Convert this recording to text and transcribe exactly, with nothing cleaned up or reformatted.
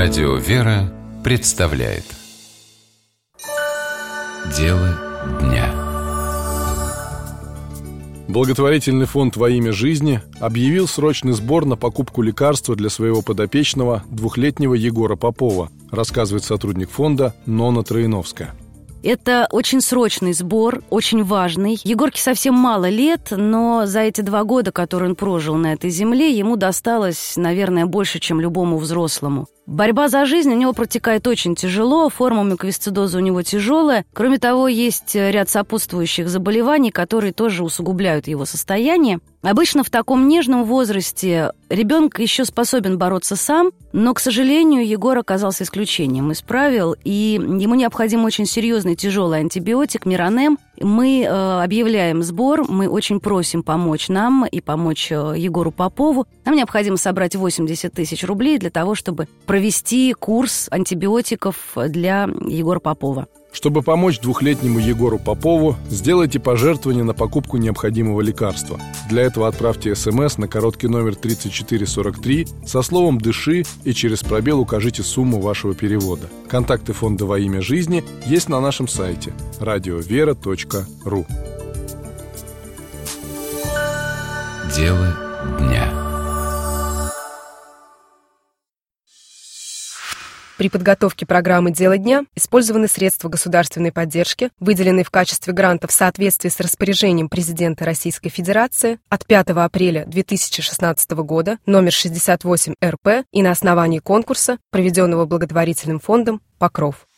Радио «Вера» представляет Дело дня. Благотворительный фонд «Во имя жизни» объявил срочный сбор на покупку лекарства для своего подопечного двухлетнего Егора Попова, рассказывает сотрудник фонда Нона Троиновская. Это очень срочный сбор, очень важный. Егорке совсем мало лет, но за эти два года, которые он прожил на этой земле, ему досталось, наверное, больше, чем любому взрослому. Борьба за жизнь у него протекает очень тяжело, форма муковисцидоза у него тяжелая. Кроме того, есть ряд сопутствующих заболеваний, которые тоже усугубляют его состояние. Обычно в таком нежном возрасте ребенок еще способен бороться сам, но, к сожалению, Егор оказался исключением из правил, и ему необходим очень серьезный тяжелый антибиотик Миронем. Мы э, объявляем сбор, мы очень просим помочь нам и помочь э, Егору Попову. Нам необходимо собрать восемьдесят тысяч рублей для того, чтобы провести курс антибиотиков для Егора Попова. Чтобы помочь двухлетнему Егору Попову, сделайте пожертвование на покупку необходимого лекарства. Для этого отправьте смс на короткий номер тридцать четыре сорок три со словом «Дыши» и через пробел укажите сумму вашего перевода. Контакты фонда «Во имя жизни» есть на нашем сайте радио вера точка ру. Дело дня. При подготовке программы «Дело дня» использованы средства государственной поддержки, выделенные в качестве гранта в соответствии с распоряжением президента Российской Федерации от пятого апреля две тысячи шестнадцатого года, номер шестьдесят восемь эр пэ, и на основании конкурса, проведенного благотворительным фондом «Покров».